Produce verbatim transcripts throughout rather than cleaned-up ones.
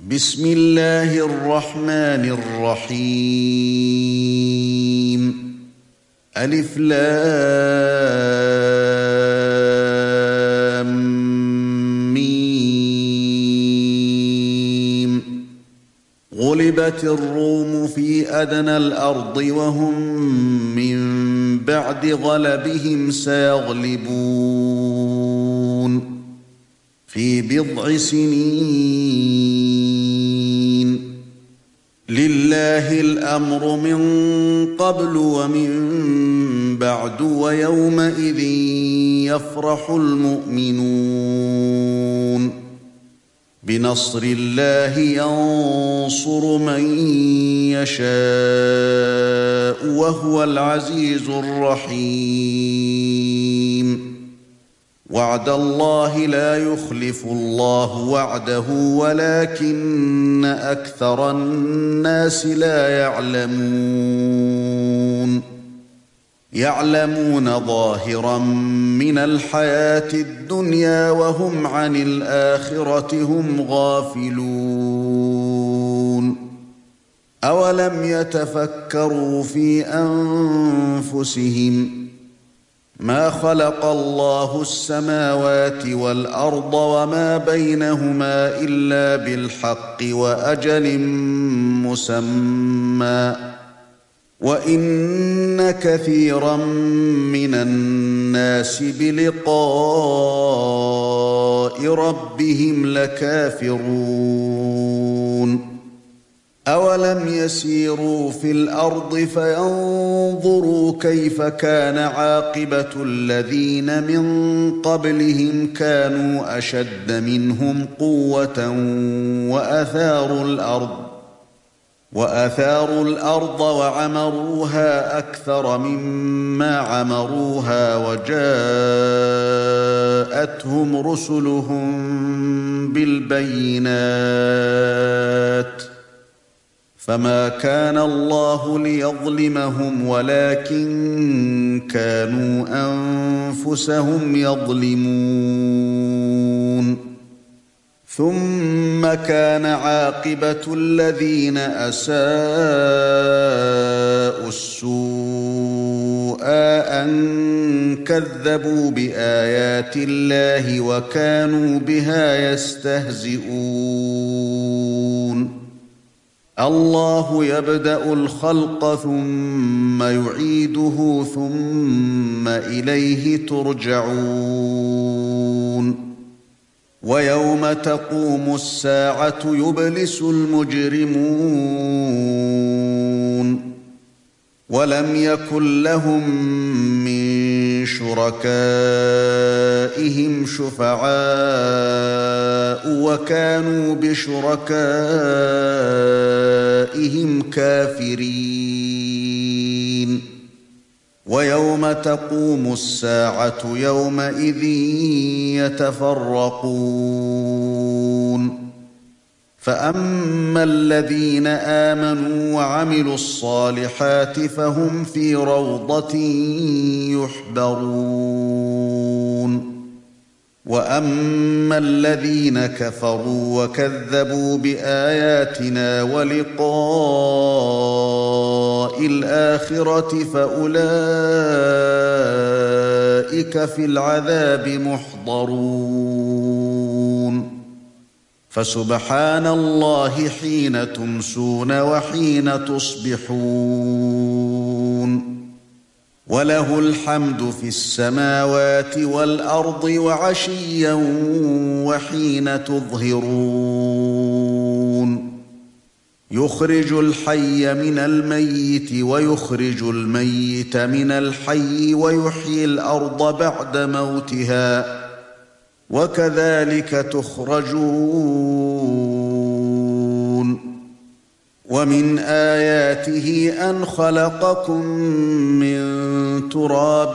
بسم الله الرحمن الرحيم ألف لام ميم غلبت الروم في أدنى الأرض وهم من بعد غلبهم سيغلبون في بضع سنين لله الأمر من قبل ومن بعد ويومئذ يفرح المؤمنون بنصر الله ينصر من يشاء وهو العزيز الرحيم وعد الله لا يخلف الله وعده ولكن أكثر الناس لا يعلمون يعلمون ظاهرا من الحياة الدنيا وهم عن الآخرة هم غافلون أولم يتفكروا في أنفسهم ما خلق الله السماوات والأرض وما بينهما إلا بالحق وأجل مسمى وإن كثيرا من الناس بلقاء ربهم لكافرون أولم يسيروا في الأرض فينظروا كيف كان عاقبة الذين من قبلهم كانوا أشد منهم قوة وأثاروا الأرض وأثاروا الأرض وعمروها أكثر مما عمروها وجاءتهم رسلهم بالبينات فما كان الله ليظلمهم ولكن كانوا أنفسهم يظلمون ثم كان عاقبة الذين أساءوا السوء أن كذبوا بآيات الله وكانوا بها يستهزئون الله يبدأ الخلق ثم يعيده ثم إليه ترجعون ويوم تقوم الساعة يبلس المجرمون ولم يكن لهم من شركائهم شفعاء وكانوا بشركائهم كافرين ويوم تقوم الساعة يومئذ يتفرقون فأما الذين آمنوا وعملوا الصالحات فهم في روضة يحبرون وأما الذين كفروا وكذبوا بآياتنا ولقاء الآخرة فأولئك في العذاب محضرون فسبحان الله حين تمسون وحين تصبحون وله الحمد في السماوات والأرض وعشيا وحين تظهرون يخرج الحي من الميت ويخرج الميت من الحي ويحيي الأرض بعد موتها وكذلك تخرجون ومن آياته أن خلقكم من تراب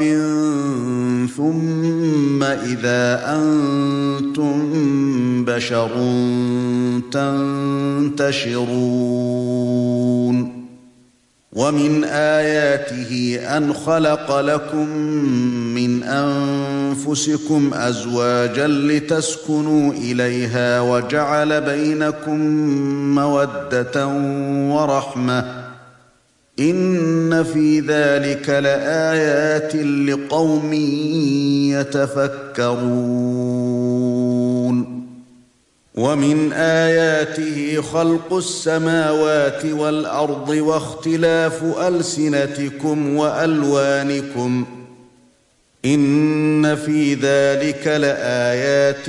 ثم إذا أنتم بشر تنتشرون ومن آياته أن خلق لكم من أنفسكم أزواجا لتسكنوا إليها وجعل بينكم مودة ورحمة إن في ذلك لآيات لقوم يتفكرون ومن آياته خلق السماوات والأرض واختلاف ألسنتكم وألوانكم إن في ذلك لآيات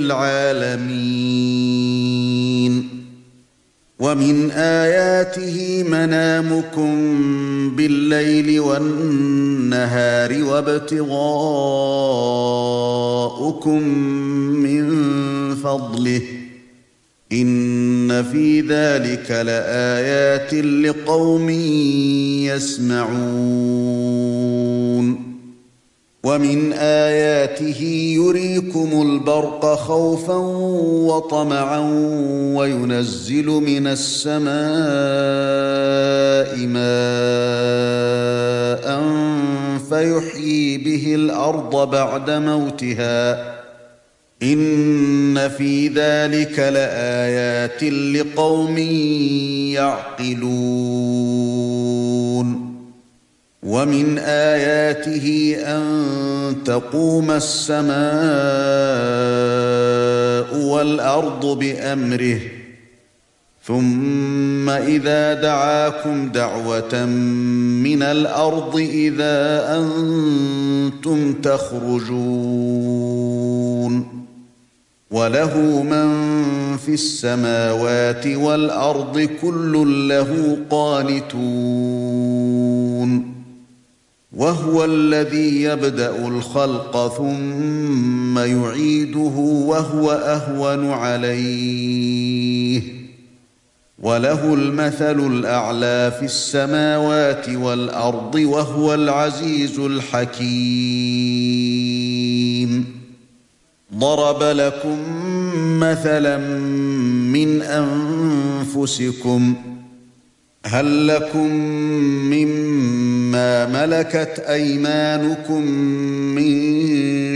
للعالمين ومن آياته منامكم بالليل والنهار وابتغاؤكم من فضله إن في ذلك لآيات لقوم يسمعون ومن آياته يريكم البرق خوفا وطمعا وينزل من السماء ماء فيحيي به الأرض بعد موتها إن في ذلك لآيات لقوم يعقلون ومن آياته أن تقوم السماء والأرض بأمره ثم إذا دعاكم دعوة من الأرض إذا أنتم تخرجون وله من في السماوات والأرض كل له قانتون وهو الذي يبدأ الخلق ثم يعيده وهو أهون عليه وله المثل الأعلى في السماوات والأرض وهو العزيز الحكيم ضرب لكم مثلا من أنفسكم هل لكم مما ملكت أيمانكم من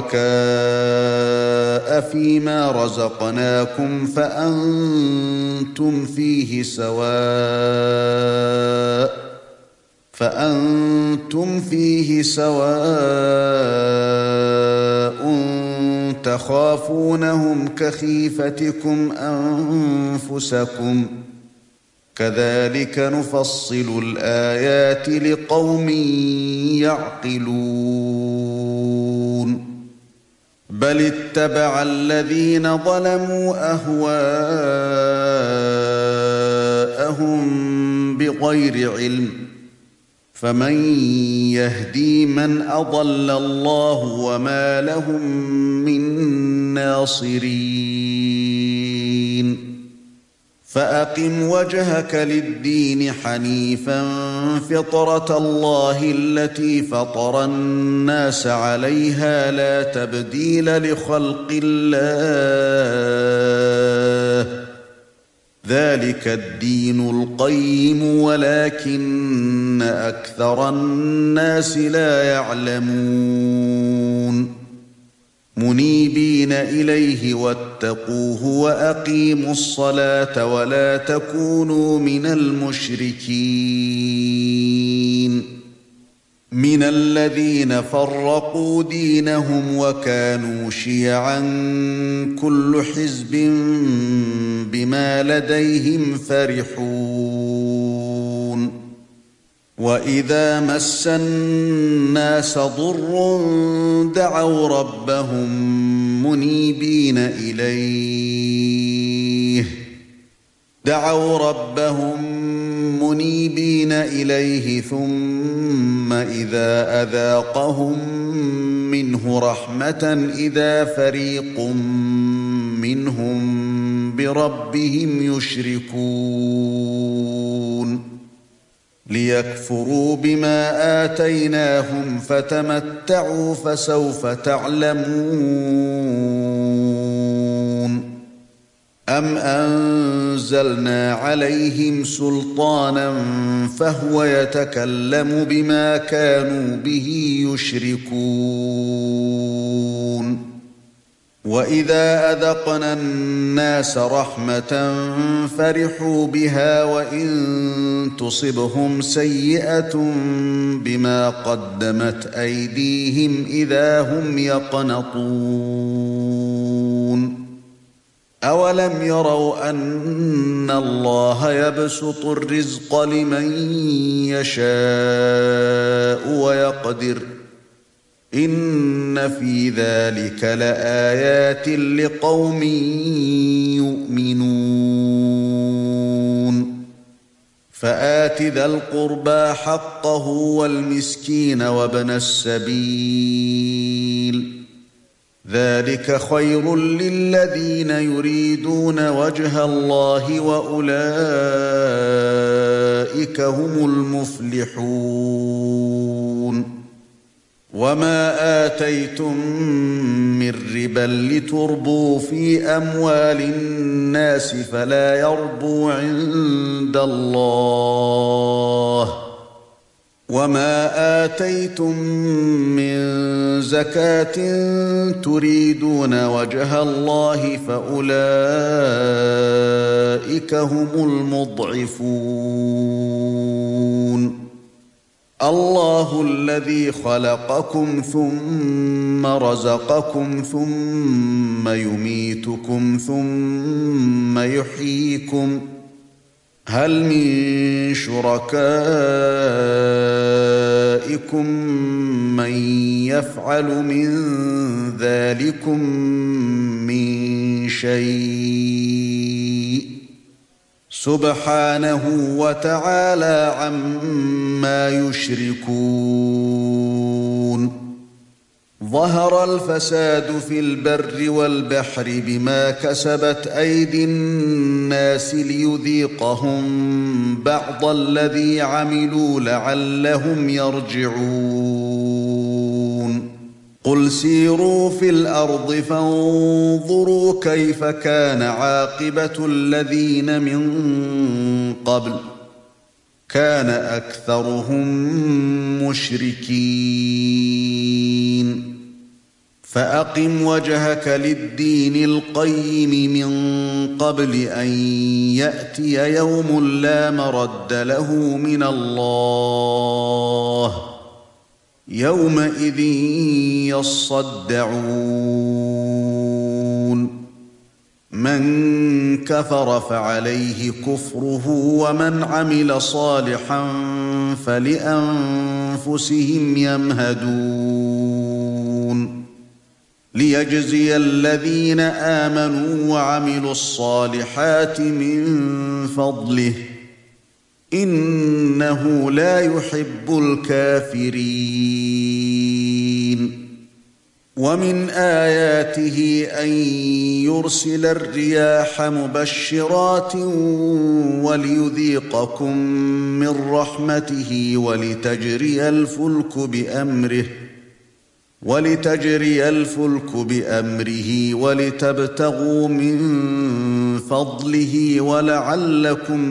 شركاء فيما رزقناكم فأنتم فيه سواء فأنتم فيه سواء تخافونهم كخيفتكم أنفسكم كذلك نفصل الآيات لقوم يعقلون بل اتبع الذين ظلموا أهواءهم بغير علم فمن يهدي من أضل الله وما لهم من ناصرين فأقم وجهك للدين حنيفا فطرة الله التي فطر الناس عليها لا تبديل لخلق الله ذلك الدين القيم ولكن أكثر الناس لا يعلمون منيبين إليه واتقوه وأقيموا الصلاة ولا تكونوا من المشركين من الذين فرقوا دينهم وكانوا شيعا كل حزب بما لديهم فرحون وإذا مس الناس ضر دعوا ربهم منيبين إليه دعوا ربهم منيبين إليه ثم إذا أذاقهم منه رحمة إذا فريق منهم بربهم يشركون ليكفروا بما آتيناهم فتمتعوا فسوف تعلمون أَمْ أَنزَلْنَا عَلَيْهِمْ سُلْطَانًا فَهُوَ يَتَكَلَّمُ بِمَا كَانُوا بِهِ يُشْرِكُونَ وَإِذَا أَذَقْنَا النَّاسَ رَحْمَةً فَرِحُوا بِهَا وَإِن تُصِبْهُمْ سَيِّئَةٌ بِمَا قَدَّمَتْ أَيْدِيهِمْ إِذَا هُمْ يَقْنَطُونَ أَوَلَمْ يَرَوْا أَنَّ اللَّهَ يَبْسُطُ الرِّزْقَ لِمَن يَشَاءُ وَيَقْدِرُ إِنَّ فِي ذَلِكَ لَآيَاتٍ لِقَوْمٍ يُؤْمِنُونَ فَآتِ ذَا الْقُرْبَى حَقَّهُ وَالْمِسْكِينَ وَابْنَ السَّبِيلِ ذَلِكَ خَيْرٌ لِّلَّذِينَ يُرِيدُونَ وَجْهَ اللَّهِ وَأُولَئِكَ هُمُ الْمُفْلِحُونَ وَمَا آتَيْتُم مِّن رِّبًا لِّتُرْبُوا فِي أَمْوَالِ النَّاسِ فَلَا يَرْبُو عِندَ اللَّهِ وَمَا آتَيْتُم مِّن زَكَاةٍ تُرِيدُونَ وَجْهَ اللَّهِ فَأُولَئِكَ هُمُ الْمُضْعِفُونَ اللَّهُ الَّذِي خَلَقَكُمْ ثُمَّ رَزَقَكُمْ ثُمَّ يُمِيتُكُمْ ثُمَّ يُحْيِيكُمْ هَلْ مِن شُرَكَائِكُم مَّن يَفْعَلُ مِن ذَلِكُم مِّن شَيْءٍ سُبْحَانَهُ وَتَعَالَى عَمَّا يُشْرِكُونَ ظَهَرَ الْفَسَادُ فِي الْبَرِّ وَالْبَحْرِ بِمَا كَسَبَتْ أَيْدِي النَّاسِ لِيُذِيقَهُم بَعْضَ الَّذِي عَمِلُوا لَعَلَّهُمْ يَرْجِعُونَ قُلْ سِيرُوا فِي الْأَرْضِ فَانظُرُوا كَيْفَ كَانَ عَاقِبَةُ الَّذِينَ مِن قَبْلُ كَانَ أَكْثَرُهُم مُشْرِكِينَ فَأَقِمْ وَجْهَكَ لِلدِّينِ الْقَيِّمِ مِن قَبْلِ أَن يَأْتِيَ يَوْمٌ لَّا مَرَدَّ لَهُ مِنَ اللَّهِ يَوْمَئِذٍ يَصَّدَّعُونَ مَن كَفَرَ فَعَلَيْهِ كُفْرُهُ وَمَنْ عَمِلَ صَالِحًا فَلِأَنفُسِهِمْ يَمْهَدُونَ لِيَجْزِيَ الَّذِينَ آمَنُوا وَعَمِلُوا الصَّالِحَاتِ مِن فَضْلِهِ إِنَّهُ لَا يُحِبُّ الْكَافِرِينَ وَمِنْ آيَاتِهِ أَن يُرْسِلَ الرِّيَاحَ مُبَشِّرَاتٍ وَلِيُذِيقَكُم مِّن رَّحْمَتِهِ وَلِتَجْرِيَ الْفُلْكُ بِأَمْرِهِ وَلِتَجْرِيَ الْفُلْكُ بِأَمْرِهِ وَلِتَبْتَغُوا مِن فَضْلِهِ وَلَعَلَّكُمْ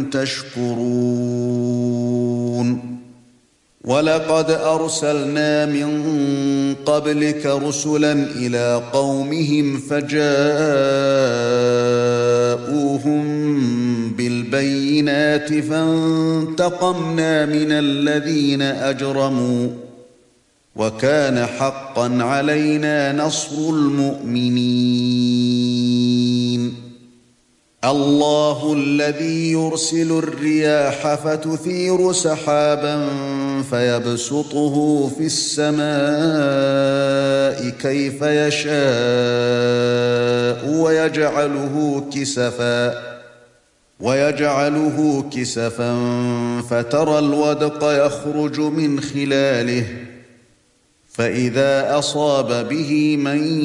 تَشْكُرُونَ وَلَقَدْ أَرْسَلْنَا مِن قَبْلِكَ رُسُلًا إِلَىٰ قَوْمِهِمْ فَجَاءُوهُم بِالْبَيِّنَاتِ فَانتَقَمْنَا مِنَ الَّذِينَ أَجْرَمُوا وَكَانَ حَقًّا عَلَيْنَا نَصْرُ الْمُؤْمِنِينَ اللَّهُ الَّذِي يُرْسِلُ الرِّيَاحَ فَتُثِيرُ سَحَابًا فَيَبْسُطُهُ فِي السَّمَاءِ كَيْفَ يَشَاءُ وَيَجْعَلُهُ كِسَفًا وَيَجْعَلُهُ كِسَفًا فَتَرَى الْوَدْقَ يَخْرُجُ مِنْ خِلَالِهِ فَإِذَا أَصَابَ بِهِ مَن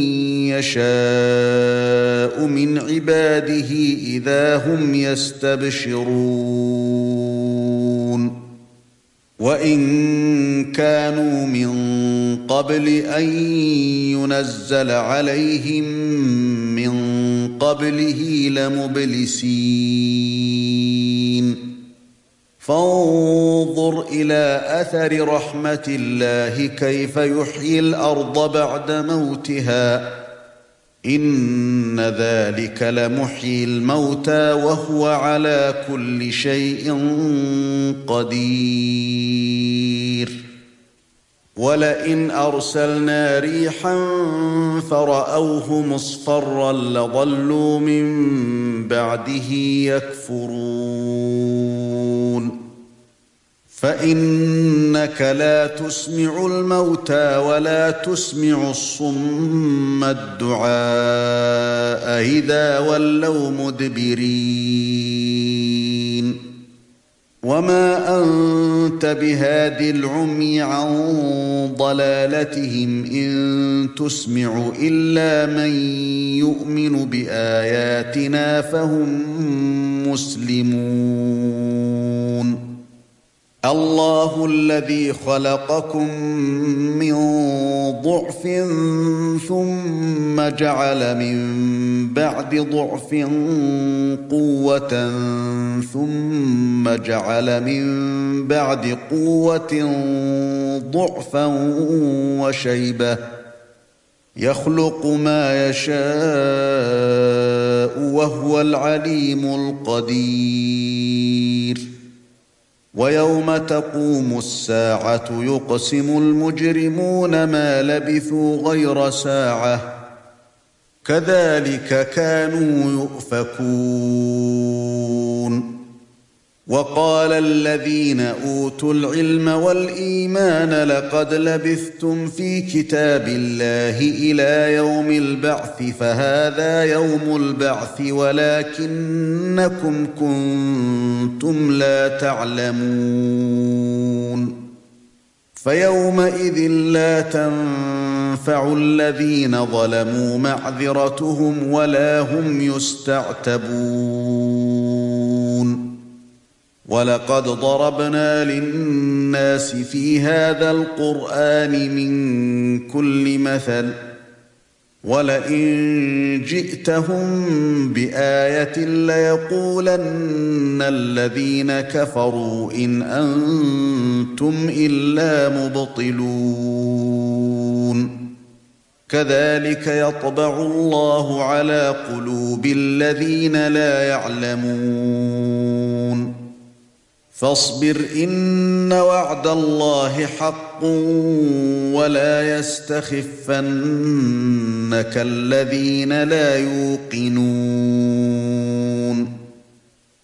يَشَاءُ مِنْ عِبَادِهِ إِذَا هُمْ يَسْتَبْشِرُونَ وَإِن كَانُوا مِن قَبْلِ أَن يُنَزَّلَ عَلَيْهِم مِّن قَبْلِهِ لَمُبْلِسِينَ فانظُرْ إِلَى أَثَرِ رَحْمَةِ اللَّهِ كَيْفَ يُحْيِي الْأَرْضَ بَعْدَ مَوْتِهَا إِنَّ ذَلِكَ لَمُحْيِي الْمَوْتَى وَهُوَ عَلَى كُلِّ شَيْءٍ قَدِيرٌ وَلَئِنْ أَرْسَلْنَا رِيحًا فَرَأَوْهُ مُصْفَرًّا لَظَلُّوا مِن بَعْدِهِ يَكْفُرُونَ فَإِنَّكَ لَا تُسْمِعُ الْمَوْتَى وَلَا تُسْمِعُ الصُّمَّ الدُّعَاءَ إِذَا وَلَّوْا مُدْبِرِينَ وَمَا أَنْتَ بِهَادِ الْعُمْيِ عَنْ ضَلَالَتِهِمْ إِن تُسْمِعُ إِلَّا مَن يُؤْمِنُ بِآيَاتِنَا فَهُم مُسْلِمُونَ الله الذي خلقكم من ضعف ثم جعل من بعد ضعف قوة ثم جعل من بعد قوة ضعفا وشيبة يخلق ما يشاء وهو العليم القدير وَيَوْمَ تَقُومُ السَّاعَةُ يُقْسِمُ الْمُجْرِمُونَ مَا لَبِثُوا غَيْرَ سَاعَةٍ كَذَلِكَ كَانُوا يُؤْفَكُونَ وَقَالَ الَّذِينَ أُوتُوا الْعِلْمَ وَالْإِيمَانَ لَقَدْ لَبِثْتُمْ فِي كِتَابِ اللَّهِ إِلَى يَوْمِ الْبَعْثِ فَهَذَا يَوْمُ الْبَعْثِ وَلَكِنَّكُمْ كُنتُمْ لَا تَعْلَمُونَ فَيَوْمَئِذٍ لَّا تَنفَعُ الَّذِينَ ظَلَمُوا مَعْذِرَتُهُمْ وَلَا هُمْ يُسْتَعْتَبُونَ وَلَقَدْ ضَرَبْنَا لِلنَّاسِ فِي هَذَا الْقُرْآنِ مِنْ كُلِّ مَثَلٍ وَلَئِنْ جِئْتَهُمْ بِآيَةٍ لَيَقُولَنَّ الَّذِينَ كَفَرُوا إِنْ أَنْتُمْ إِلَّا مُبْطِلُونَ كَذَلِكَ يَطْبَعُ اللَّهُ عَلَى قُلُوبِ الَّذِينَ لَا يَعْلَمُونَ فاصبر إن وعد الله حق ولا يستخفنك الذين لا يوقنون